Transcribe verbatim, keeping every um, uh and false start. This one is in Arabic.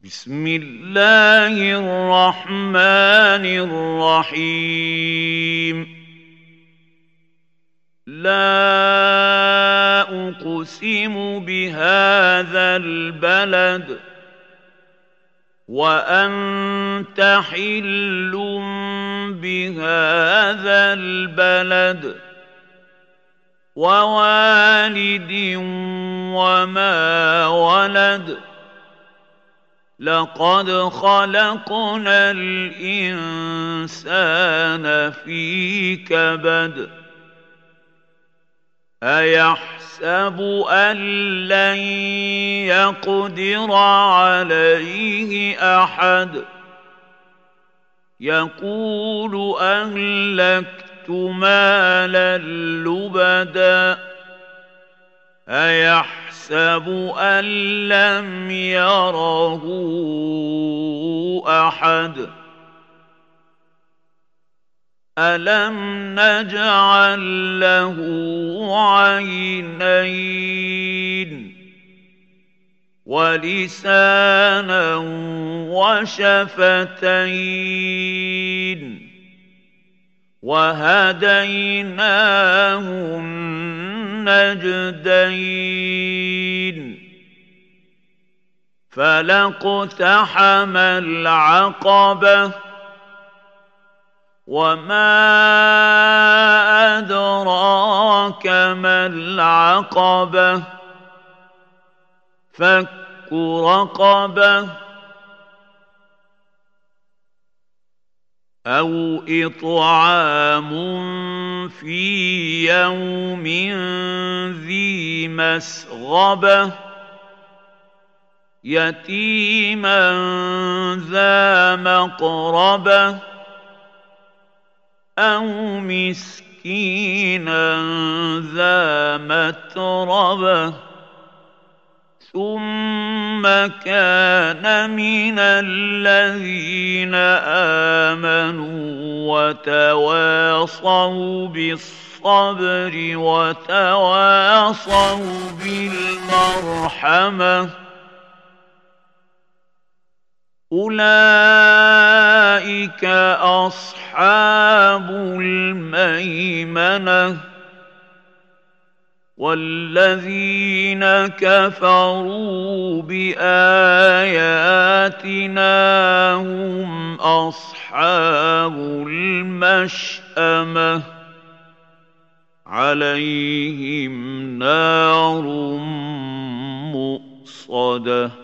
بسم الله الرحمن الرحيم لا أقسم بهذا البلد وأنت حل بهذا البلد ووالد وما ولد لقد خلقنا الإنسان في كبد أيحسب أن لن يقدر عليه أحد يقول أهلكت مالا لبدا أيحسب أن لم يره أحد ألم نجعل له عينين ولسانا وشفتين وهديناه النجدين فلاقتحم العقبة وما أدراك ما العقبة فك رقبة أو إطعام في يوم ذي مسغبة يتيما ذا مقربة أو مسكينا ذا متربة ثم كان من الذين آمنوا وتواصوا بالصبر وتواصوا بالمرحمة أولئك أصحاب الميمنة والذين كفروا بآياتنا هم أصحاب المشأمة عليهم نار مؤصدة